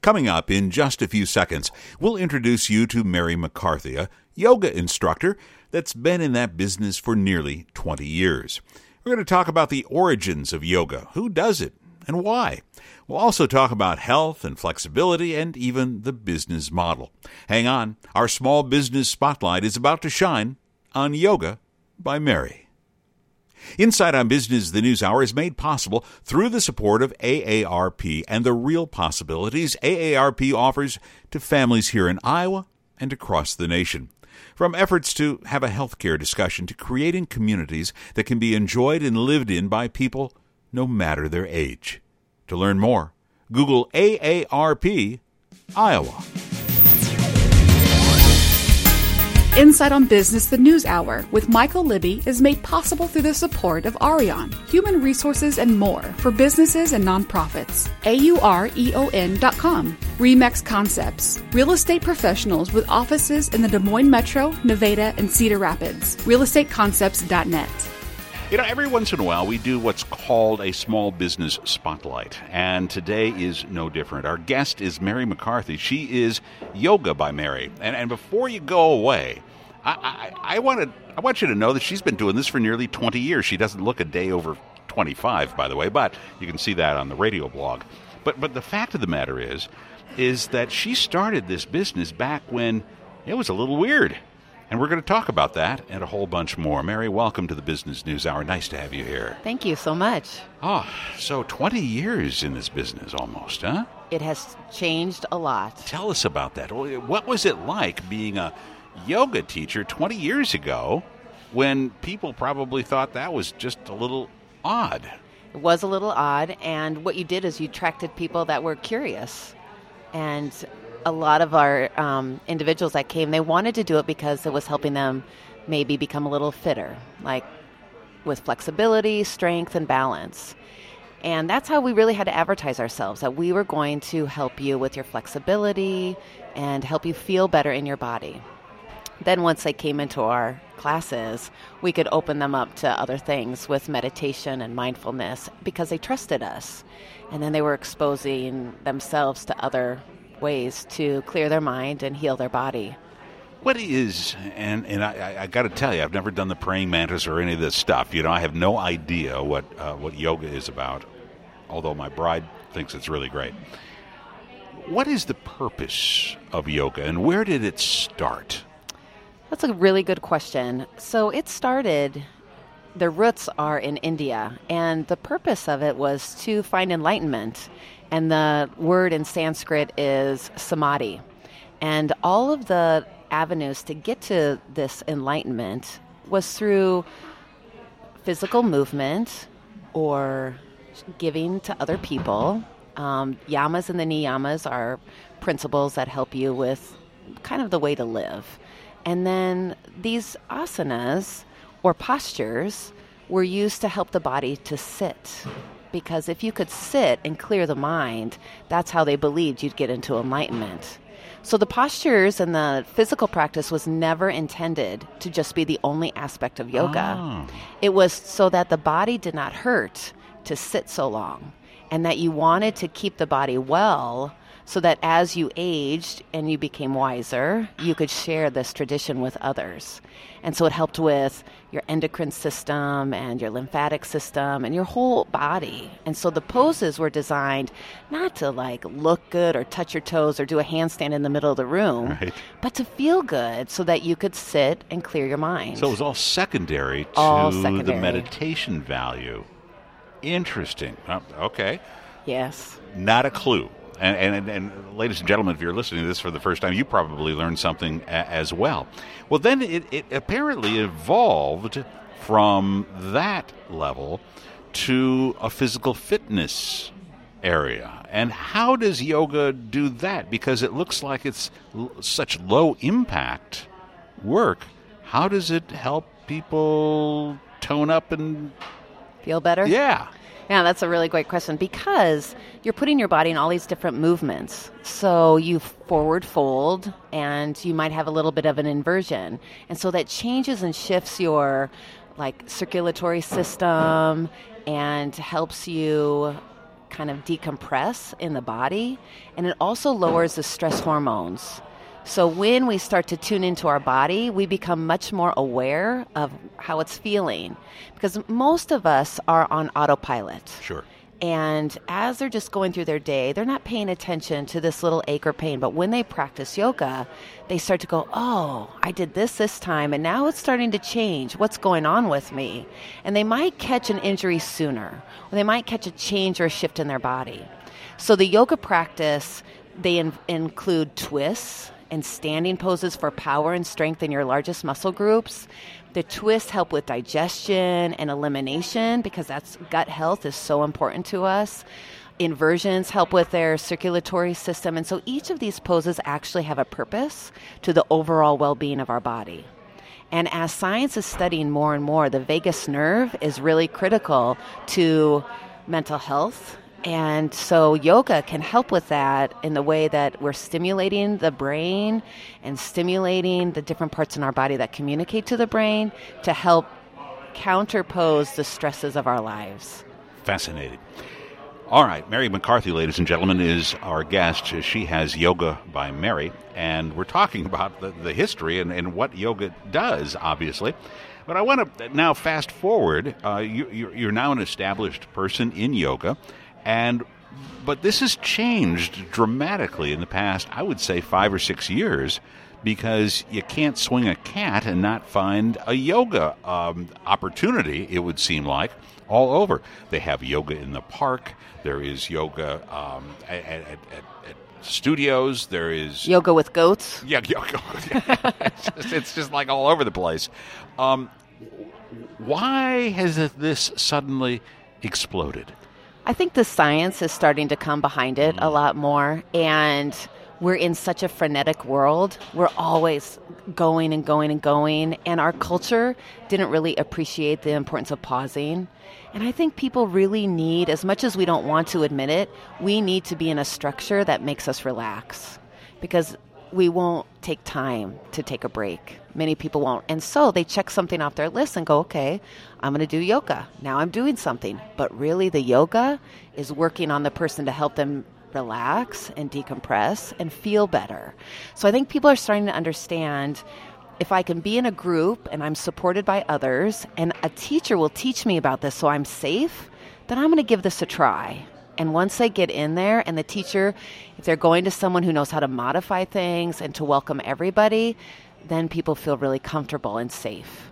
Coming up in just a few seconds, we'll introduce you to Mary McCarthy, a yoga instructor that's been in that business for nearly 20 years. We're going to talk about the origins of yoga, who does it, and why. We'll also talk about health and flexibility and even the business model. Hang on, our small business spotlight is about to shine on Yoga by Mary. Insight on Business, the News Hour, is made possible through the support of AARP and the real possibilities AARP offers to families here in Iowa and across the nation. From efforts to have a healthcare discussion to creating communities that can be enjoyed and lived in by people no matter their age. To learn more, Google AARP Iowa. Insight on Business, the News Hour with Michael Libby is made possible through the support of Arion, Human Resources and More for businesses and nonprofits. AUREON.com. Remax Concepts, real estate professionals with offices in the Des Moines Metro, Nevada, and Cedar Rapids. RealestateConcepts.net. You know, every once in a while we do what's called a small business spotlight, and today is no different. Our guest is Mary McCarthy. She is Yoga by Mary. And before you go away, I want you to know that she's been doing this for nearly 20 years. She doesn't look a day over 25, by the way, but you can see that on the radio blog. But the fact of the matter is that she started this business back when it was a little weird. And we're going to talk about that and a whole bunch more. Mary, welcome to the Business News Hour. Nice to have you here. Thank you so much. Oh, so 20 years in this business almost, huh? It has changed a lot. Tell us about that. What was it like being a yoga teacher 20 years ago when people probably thought that was just a little odd? It was a little odd, and what you did is you attracted people that were curious. And a lot of our individuals that came, they wanted to do it because it was helping them maybe become a little fitter, like with flexibility, strength, and balance. And that's how we really had to advertise ourselves, that we were going to help you with your flexibility and help you feel better in your body. Then once they came into our classes, we could open them up to other things with meditation and mindfulness because they trusted us. And then they were exposing themselves to other ways to clear their mind and heal their body. What is, and I got to tell you, I've never done the praying mantis or any of this stuff. You know, I have no idea what yoga is about, although my bride thinks it's really great. What is the purpose of yoga, and where did it start? That's a really good question. So it started, the roots are in India, and the purpose of it was to find enlightenment. And the word in Sanskrit is samadhi. And all of the avenues to get to this enlightenment was through physical movement or giving to other people. Yamas and the niyamas are principles that help you with kind of the way to live. And then these asanas or postures were used to help the body to sit. Because if you could sit and clear the mind, that's how they believed you'd get into enlightenment. So the postures and the physical practice was never intended to just be the only aspect of yoga. Oh. It was so that the body did not hurt to sit so long, and that you wanted to keep the body well so that as you aged and you became wiser, you could share this tradition with others. And so it helped with your endocrine system and your lymphatic system and your whole body. And so the poses were designed not to like look good or touch your toes or do a handstand in the middle of the room, right, but to feel good so that you could sit and clear your mind. So it was all secondary to the meditation value. Interesting. Okay. Yes. Not a clue. And ladies and gentlemen, if you're listening to this for the first time, you probably learned something as well. Well, then it apparently evolved from that level to a physical fitness area. And how does yoga do that? Because it looks like it's such low impact work. How does it help people tone up and feel better? Yeah. Yeah, that's a really great question because you're putting your body in all these different movements. So you forward fold and you might have a little bit of an inversion. And so that changes and shifts your like circulatory system and helps you kind of decompress in the body, and it also lowers the stress hormones. So when we start to tune into our body, we become much more aware of how it's feeling, because most of us are on autopilot. Sure. And as they're just going through their day, they're not paying attention to this little ache or pain. But when they practice yoga, they start to go, oh, I did this time, and now it's starting to change. What's going on with me? And they might catch an injury sooner, or they might catch a change or a shift in their body. So the yoga practice, they include twists and standing poses for power and strength in your largest muscle groups. The twists help with digestion and elimination, because that's gut health is so important to us. Inversions help with their circulatory system. And so each of these poses actually have a purpose to the overall well-being of our body. And as science is studying more and more, the vagus nerve is really critical to mental health. And so yoga can help with that in the way that we're stimulating the brain and stimulating the different parts in our body that communicate to the brain to help counterpose the stresses of our lives. Fascinating. All right, Mary McCarthy, ladies and gentlemen, is our guest. She has Yoga by Mary, and we're talking about the history and what yoga does, obviously. But I want to now fast forward. You're now an established person in yoga. But this has changed dramatically in the past, I would say, 5 or 6 years, because you can't swing a cat and not find a yoga opportunity, it would seem like, all over. They have yoga in the park. There is yoga at studios. There is... Yoga with goats? Yeah, yoga. It's just like all over the place. Why has this suddenly exploded? I think the science is starting to come behind it a lot more, and we're in such a frenetic world. We're always going and going and going, and our culture didn't really appreciate the importance of pausing. And I think people really need, as much as we don't want to admit it, we need to be in a structure that makes us relax, because we won't take time to take a break. Many people won't. And so they check something off their list and go, okay, I'm going to do yoga. Now I'm doing something. But really the yoga is working on the person to help them relax and decompress and feel better. So I think people are starting to understand, if I can be in a group and I'm supported by others and a teacher will teach me about this so I'm safe, then I'm going to give this a try. And once they get in there, and the teacher, if they're going to someone who knows how to modify things and to welcome everybody, then people feel really comfortable and safe.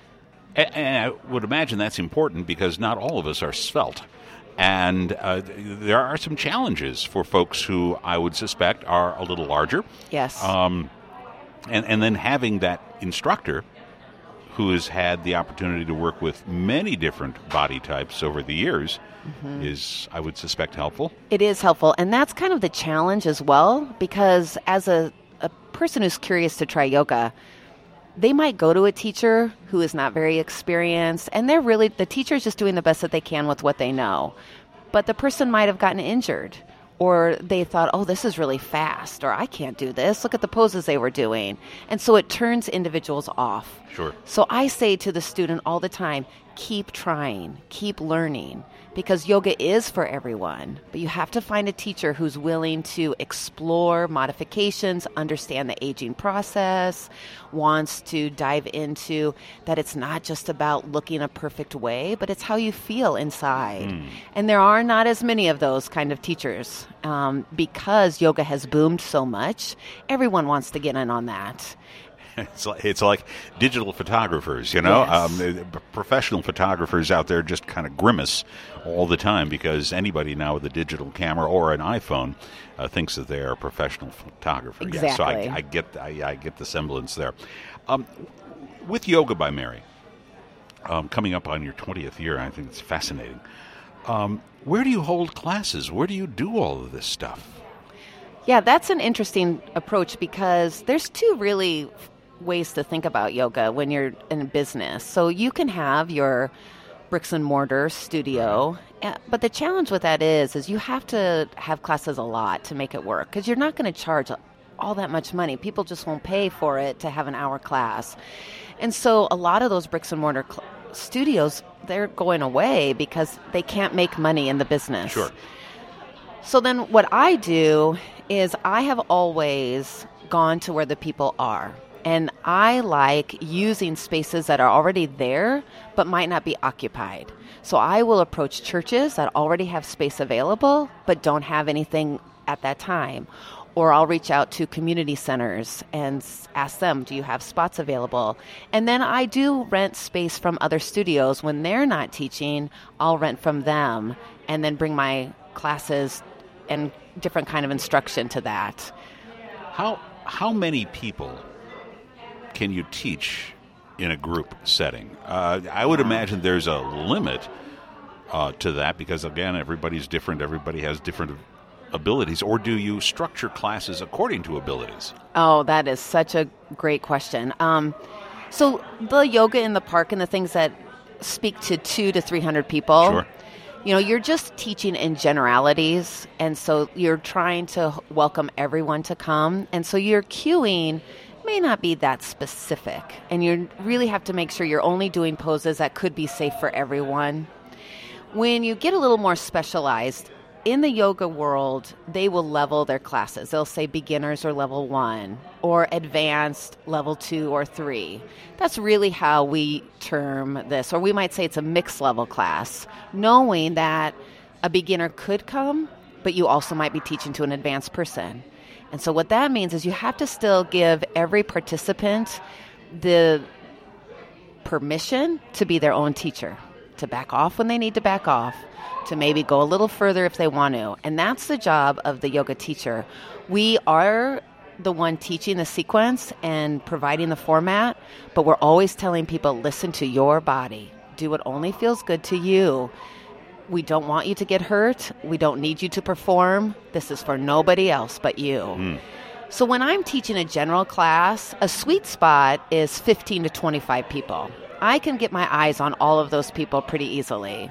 And I would imagine that's important, because not all of us are svelte. And there are some challenges for folks who I would suspect are a little larger. Yes. And then having that instructor who has had the opportunity to work with many different body types over the years is, I would suspect, helpful. It is helpful. And that's kind of the challenge as well, because as a person who's curious to try yoga, they might go to a teacher who is not very experienced, and the teacher is just doing the best that they can with what they know. But the person might have gotten injured, or they thought, oh, this is really fast, or I can't do this. Look at the poses they were doing. And so it turns individuals off. Sure. So I say to the student all the time, keep trying, keep learning, because yoga is for everyone. But you have to find a teacher who's willing to explore modifications, understand the aging process, wants to dive into that it's not just about looking a perfect way, but it's how you feel inside. And there are not as many of those kind of teachers because yoga has boomed so much. Everyone wants to get in on that. It's like digital photographers, you know. Yes. Professional photographers out there just kind of grimace all the time, because anybody now with a digital camera or an iPhone thinks that they are a professional photographer. Exactly. Yeah, so I get the semblance there. With Yoga by Mary, coming up on your 20th year, I think it's fascinating. Where do you hold classes? Where do you do all of this stuff? Yeah, that's an interesting approach, because there's two really ways to think about yoga when you're in business. So you can have your bricks and mortar studio, but the challenge with that is you have to have classes a lot to make it work, because you're not going to charge all that much money. People just won't pay for it to have an hour class. And so a lot of those bricks and mortar studios, they're going away because they can't make money in the business. Sure. So then what I do is I have always gone to where the people are. And I like using spaces that are already there but might not be occupied. So I will approach churches that already have space available but don't have anything at that time. Or I'll reach out to community centers and ask them, do you have spots available? And then I do rent space from other studios. When they're not teaching, I'll rent from them and then bring my classes and different kind of instruction to that. How many people can you teach in a group setting? I would imagine there's a limit to that because, again, everybody's different. Everybody has different abilities. Or do you structure classes according to abilities? Oh, that is such a great question. So the yoga in the park and the things that speak to 200 to 300 people, sure. You're just teaching in generalities. And so you're trying to welcome everyone to come. And so your cueing may not be that specific. And you really have to make sure you're only doing poses that could be safe for everyone. When you get a little more specialized, in the yoga world, they will level their classes. They'll say beginners or level 1 or advanced level 2 or 3. That's really how we term this. Or we might say it's a mixed level class, knowing that a beginner could come, but you also might be teaching to an advanced person. And so what that means is you have to still give every participant the permission to be their own teacher, to back off when they need to back off, to maybe go a little further if they want to. And that's the job of the yoga teacher. We are the one teaching the sequence and providing the format, but we're always telling people, listen to your body. Do what only feels good to you. We don't want you to get hurt. We don't need you to perform. This is for nobody else but you. So when I'm teaching a general class, a sweet spot is 15 to 25 people. I can get my eyes on all of those people pretty easily.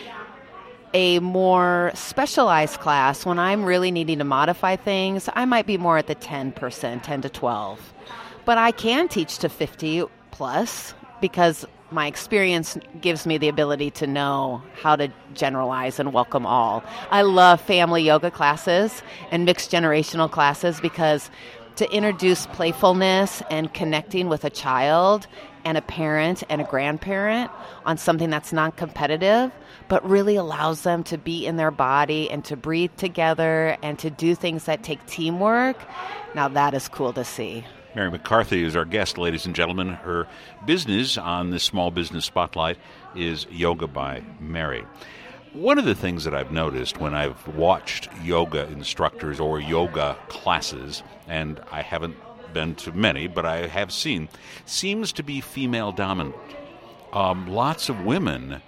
A more specialized class, when I'm really needing to modify things, I might be more at the 10%, 10 to 12. But I can teach to 50 plus because my experience gives me the ability to know how to generalize and welcome all. I love family yoga classes and mixed generational classes because to introduce playfulness and connecting with a child and a parent and a grandparent on something that's non-competitive, but really allows them to be in their body and to breathe together and to do things that take teamwork. Now that is cool to see. Mary McCarthy is our guest, ladies and gentlemen. Her business on this Small Business Spotlight is Yoga by Mary. One of the things that I've noticed when I've watched yoga instructors or yoga classes, and I haven't been to many, but I have seen, seems to be female dominant. Lots of women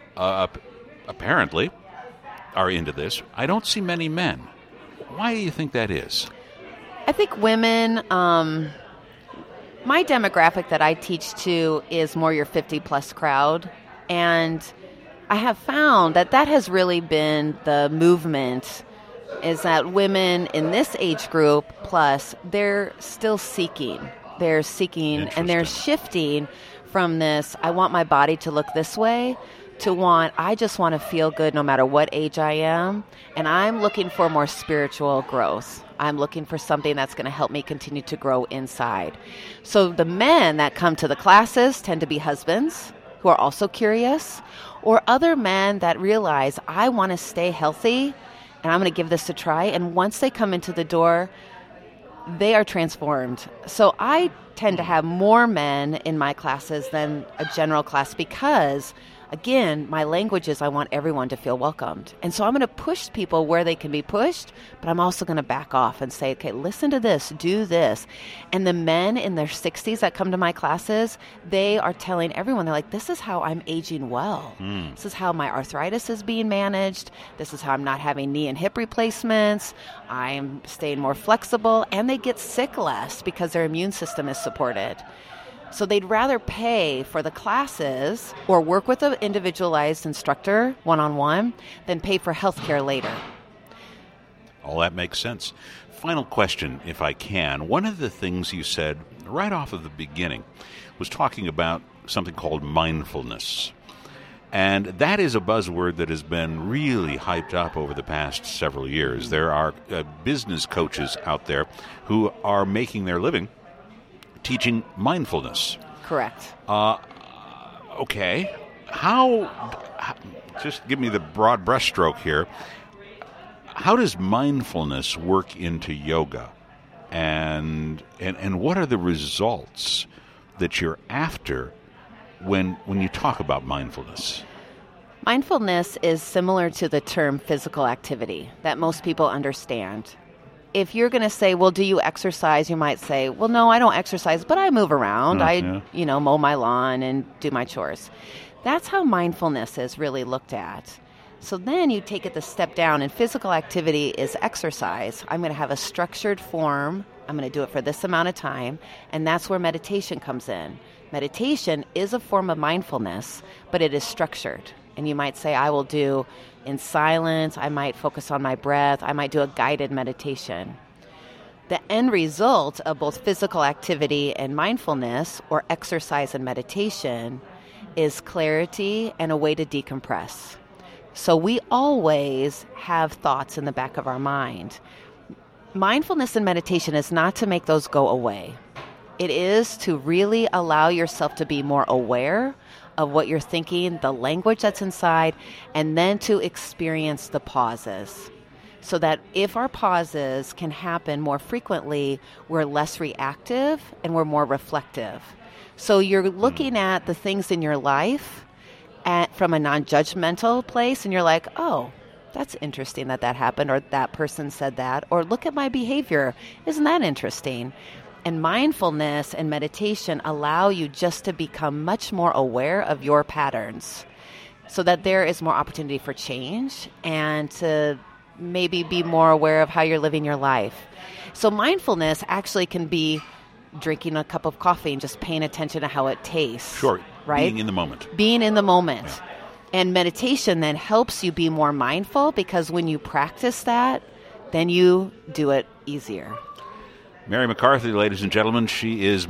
apparently are into this. I don't see many men. Why do you think that is? I think women, my demographic that I teach to is more your 50-plus crowd, and I have found that has really been the movement, is that women in this age group plus, they're still seeking. They're seeking, and they're shifting from this, I want my body to look this way, to I just want to feel good no matter what age I am, and I'm looking for more spiritual growth. I'm looking for something that's going to help me continue to grow inside. So the men that come to the classes tend to be husbands who are also curious, or other men that realize, I want to stay healthy, and I'm going to give this a try. And once they come into the door, they are transformed. So I tend to have more men in my classes than a general class because, again, my language is I want everyone to feel welcomed. And so I'm going to push people where they can be pushed, but I'm also going to back off and say, okay, listen to this, do this. And the men in their 60s that come to my classes, they are telling everyone, they're like, this is how I'm aging well. This is how my arthritis is being managed. This is how I'm not having knee and hip replacements. I'm staying more flexible. And they get sick less because their immune system is supported. So they'd rather pay for the classes or work with an individualized instructor one-on-one than pay for health care later. All that makes sense. Final question, if I can. One of the things you said right off of the beginning was talking about something called mindfulness. And that is a buzzword that has been really hyped up over the past several years. There are business coaches out there who are making their living teaching mindfulness. Correct. Okay. How, just give me the broad brushstroke here. How does mindfulness work into yoga? And what are the results that you're after when you talk about mindfulness? Mindfulness is similar to the term physical activity that most people understand. If you're going to say, well, do you exercise? You might say, well, no, I don't exercise, but I move around. Mow my lawn and do my chores. That's how mindfulness is really looked at. So then you take it the step down, and physical activity is exercise. I'm going to have a structured form. I'm going to do it for this amount of time, and that's where meditation comes in. Meditation is a form of mindfulness, but it is structured. And you might say, I will do in silence, I might focus on my breath, I might do a guided meditation. The end result of both physical activity and mindfulness, or exercise and meditation, is clarity and a way to decompress. So we always have thoughts in the back of our mind. Mindfulness and meditation is not to make those go away. It is to really allow yourself to be more aware of what you're thinking, the language that's inside, and then to experience the pauses. So that if our pauses can happen more frequently, we're less reactive and we're more reflective. So you're looking at the things in your life from a non-judgmental place, and you're like, oh, that's interesting that happened, or that person said that, or look at my behavior. Isn't that interesting? And mindfulness and meditation allow you just to become much more aware of your patterns so that there is more opportunity for change and to maybe be more aware of how you're living your life. So mindfulness actually can be drinking a cup of coffee and just paying attention to how it tastes. Sure. Right? Being in the moment. Being in the moment. Yeah. And meditation then helps you be more mindful, because when you practice that, then you do it easier. Mary McCarthy, ladies and gentlemen, she is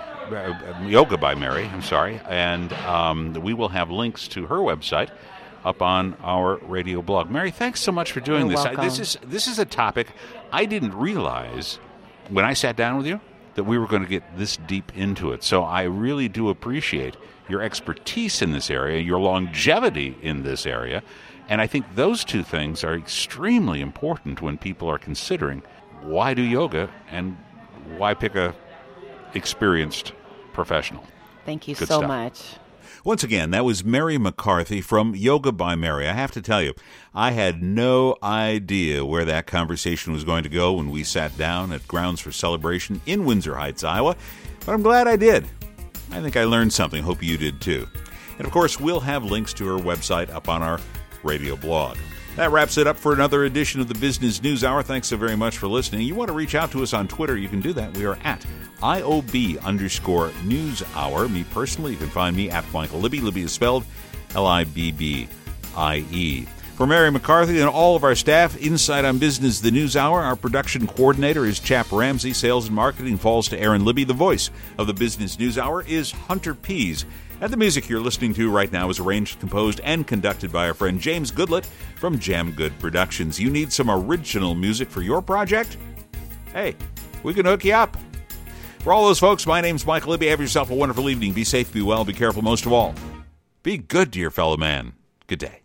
Yoga by Mary, and we will have links to her website up on our radio blog. Mary, thanks so much for doing You're this. welcome. This is a topic I didn't realize when I sat down with you that we were going to get this deep into it. So I really do appreciate your expertise in this area, your longevity in this area, and I think those two things are extremely important when people are considering why do yoga and why pick a experienced professional. Thank you Good so stuff. much. Once again, that was Mary McCarthy from Yoga by Mary. I have to tell you, I had no idea where that conversation was going to go when we sat down at Grounds for Celebration in Windsor Heights, Iowa, but I'm glad I did. I think I learned something. Hope you did too. And of course, we'll have links to her website up on our radio blog. That wraps it up for another edition of the Business News Hour. Thanks so very much for listening. You want to reach out to us on Twitter, you can do that. We are at IOB_News Hour. Me personally, you can find me at Michael Libby. Libby is spelled Libbie. For Mary McCarthy and all of our staff, Inside on Business, the News Hour, our production coordinator is Chap Ramsey. Sales and marketing falls to Aaron Libby. The voice of the Business News Hour is Hunter Pease. And the music you're listening to right now is arranged, composed, and conducted by our friend James Goodlett from Jam Good Productions. You need some original music for your project? Hey, we can hook you up. For all those folks, my name's Michael Libby. Have yourself a wonderful evening. Be safe, be well, be careful. Most of all, be good to your fellow man. Good day.